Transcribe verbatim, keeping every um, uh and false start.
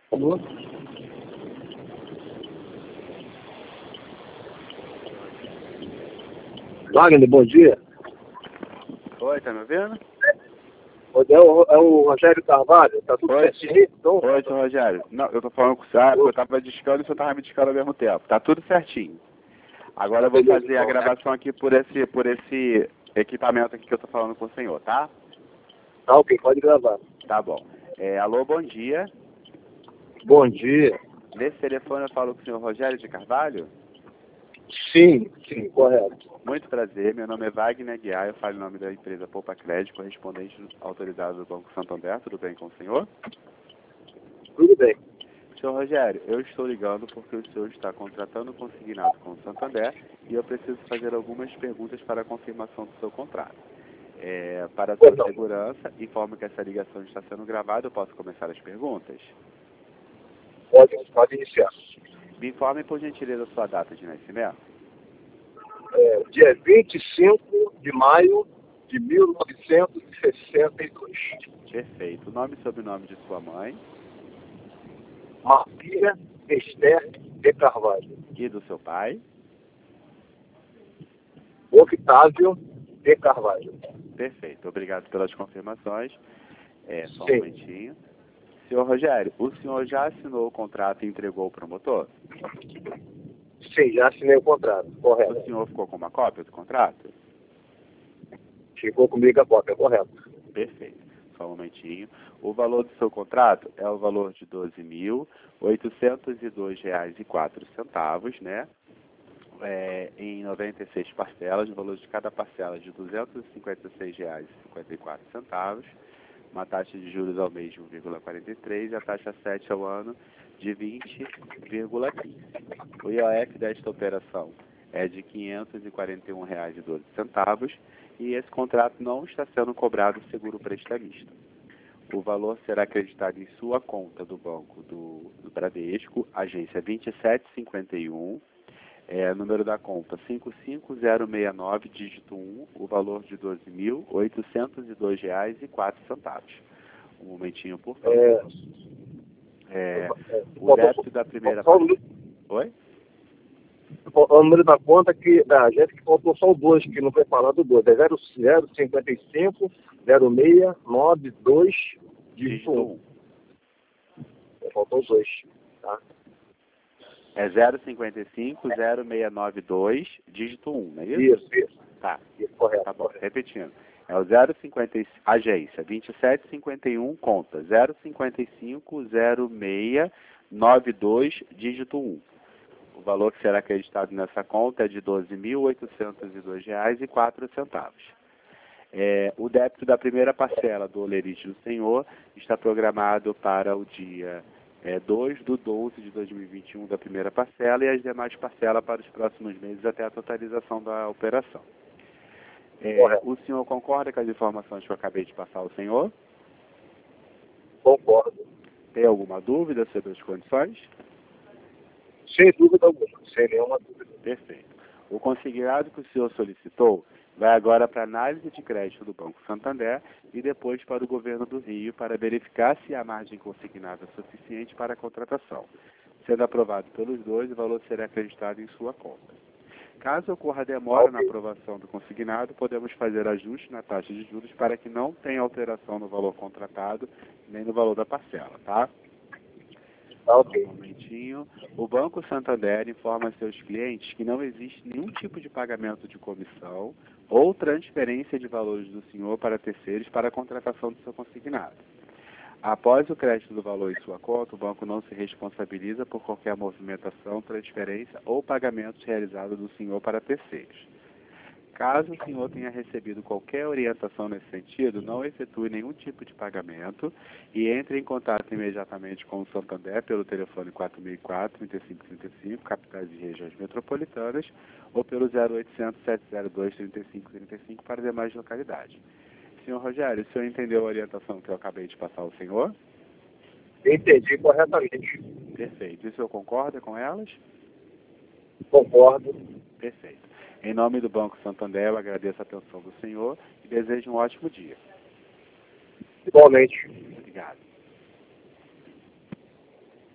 Alô? Wagner, bom dia. Oi, tá me ouvindo? É o, é o Rogério Carvalho, tá tudo Oi. certinho? Então, Oi, seu Rogério. Não, eu tô falando com o senhor, porque eu tava discando e o senhor tava me discando ao mesmo tempo. Tá tudo certinho. Agora eu vou beleza, fazer a então, gravação aqui por esse, por esse equipamento aqui que eu tô falando com o senhor, tá? tá ok, pode gravar. Tá bom. É, alô, bom dia. Bom dia. Nesse telefone eu falo com o senhor Rogério de Carvalho? Sim, sim, correto. Muito prazer, meu nome é Wagner Aguiar, eu falo em nome da empresa Poupa Crédito, correspondente autorizado do Banco Santander, tudo bem com o senhor? Tudo bem. Senhor Rogério, eu estou ligando porque o senhor está contratando um consignado com o Santander e eu preciso fazer algumas perguntas para a confirmação do seu contrato. É, para a sua Não. segurança, informo que essa ligação está sendo gravada, eu posso começar as perguntas? Pode, pode iniciar. Me informe, por gentileza, a sua data de nascimento. É, dia vinte e cinco de maio de mil novecentos e sessenta e dois. Perfeito. O nome e sobrenome de sua mãe Maria Esther de Carvalho. e do seu pai. Octávio de Carvalho. Perfeito. Obrigado pelas confirmações. É, só um Sim. momentinho. Senhor Rogério, o senhor já assinou o contrato e entregou ao promotor? Sim, já assinei o contrato, correto. O senhor ficou com uma cópia do contrato? Ficou comigo a cópia, correto. Perfeito. Só um momentinho. O valor do seu contrato é o valor de doze mil oitocentos e dois reais e quatro centavos, né? É, em noventa e seis parcelas, o valor de cada parcela de duzentos e cinquenta e seis reais e cinquenta e quatro centavos, uma taxa de juros ao mês de um vírgula quarenta e três e a taxa sete ao ano de vinte vírgula quinze. O I O F desta operação é de quinhentos e quarenta e um reais e doze centavos e esse contrato não está sendo cobrado seguro prestamista. O valor será acreditado em sua conta do banco do, do Bradesco, agência vinte e sete cinquenta e um, é, número da conta cinco cinco zero seis nove, dígito um, o valor de doze mil oitocentos e dois reais e quatro centavos. Um momentinho, por favor. É, É, o débito da primeira só, parte. Oi? o número da conta que da gente que faltou só o dois, que não foi falado o dois. É zero zero cinquenta e cinco zero seis nove dois dígito Dígito um. um. Faltou os dois, tá? É zero cinquenta e cinco zero seis nove dois, dígito um, não é isso? Isso, isso. Tá. Isso, correto. Tá bom, correto. repetindo. É o zero cinquenta e cinco, agência vinte e sete cinquenta e um, conta zero cinquenta e cinco zero seis nove dois, dígito um. O valor que será acreditado nessa conta é de doze mil oitocentos e dois reais e quatro centavos. É, o débito da primeira parcela do olerite do senhor está programado para o dia é, dois do doze de dois mil e vinte e um da primeira parcela e as demais parcelas para os próximos meses até a totalização da operação. É, o senhor concorda com as informações que eu acabei de passar ao senhor? Concordo. Tem alguma dúvida sobre as condições? Sem dúvida alguma, sem nenhuma dúvida. Perfeito. O consignado que o senhor solicitou vai agora para a análise de crédito do Banco Santander e depois para o governo do Rio para verificar se a margem consignada é suficiente para a contratação. Sendo aprovado pelos dois, o valor será acreditado em sua conta. Caso ocorra demora na aprovação do consignado, podemos fazer ajuste na taxa de juros para que não tenha alteração no valor contratado nem no valor da parcela, tá? Tá Só ok. um momentinho. O Banco Santander informa seus clientes que não existe nenhum tipo de pagamento de comissão ou transferência de valores do senhor para terceiros para a contratação do seu consignado. Após o crédito do valor em sua conta, o banco não se responsabiliza por qualquer movimentação, transferência ou pagamento realizado do senhor para terceiros. Caso o senhor tenha recebido qualquer orientação nesse sentido, não efetue nenhum tipo de pagamento e entre em contato imediatamente com o Santander pelo telefone quatro mil e quatro, trinta e cinco trinta e cinco, capitais e regiões metropolitanas, ou pelo zero oitocentos, sete zero dois, trinta e cinco trinta e cinco para demais localidades. Senhor Rogério, o senhor entendeu a orientação que eu acabei de passar ao senhor? Entendi corretamente. Perfeito. E o senhor concorda com elas? Concordo. Perfeito. Em nome do Banco Santander, eu agradeço a atenção do senhor e desejo um ótimo dia. Igualmente. Obrigado.